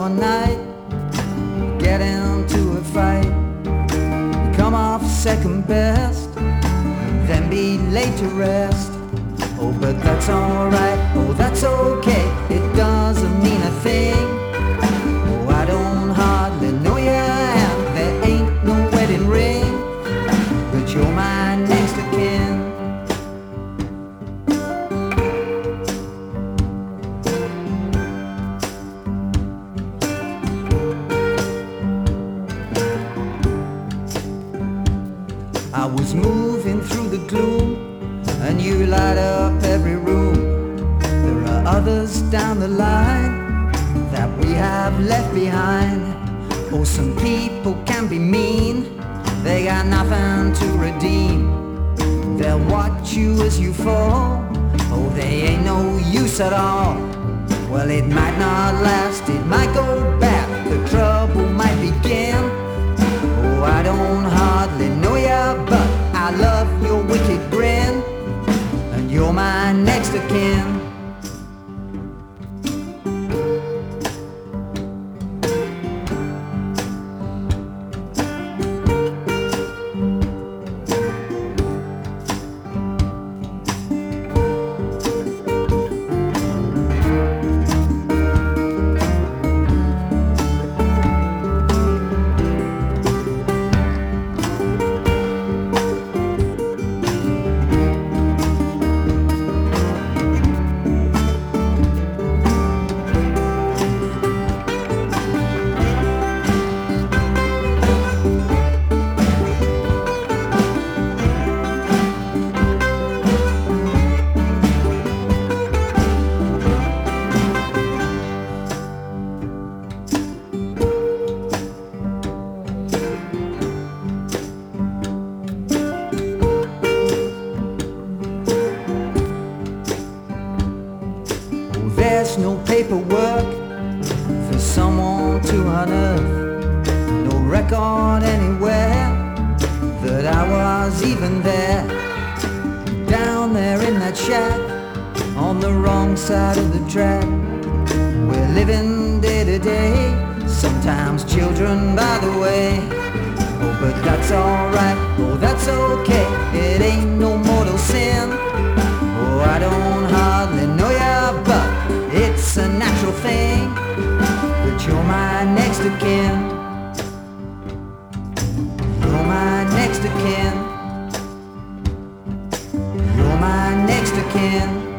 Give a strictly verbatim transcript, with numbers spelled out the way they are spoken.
one night, get into a fight, come off second best, then be laid to rest. Oh, but that's alright, oh, that's okay, it doesn't mean a thing. Oh, I don't hardly know you, and there ain't no wedding ring, but you're my next of kin. I was moving through the gloom, and you light up every room. There are others down the line that we have left behind. Oh, some people can be mean, they got nothing to redeem. They'll watch you as you fall, oh, they ain't no use at all. Well, it might not last, it might go bad, the trouble might begin. Oh, I don't hardly know ya, but I love your wicked grin, and you're my next of kin. There's no paperwork for someone to unearth, no record anywhere that I was even there. Down there in that shack, on the wrong side of the track, we're living day to day, sometimes children by the way. Oh, but that's alright, oh, that's okay, it ain't no mortal sin. Oh, I don't hardly know ya, but it's a natural thing, but you're my next of kin. You're my next of kin. You're my next of kin.